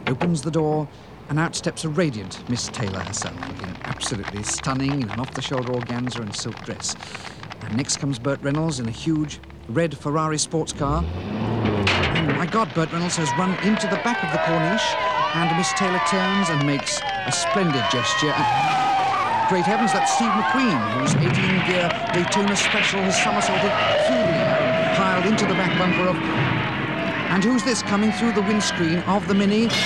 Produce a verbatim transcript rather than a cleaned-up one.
opens the door, and out steps a radiant Miss Taylor herself, looking absolutely stunning in an off-the-shoulder organza and silk dress. And next comes Burt Reynolds in a huge red Ferrari sports car. And my God, Burt Reynolds has run into the back of the Corniche, and Miss Taylor turns and makes a splendid gesture. And great heavens, that's Steve McQueen, whose eighteen-gear Daytona Special has somersaulted through the air and piled into the back bumper of... And who's this coming through the windscreen of the Mini?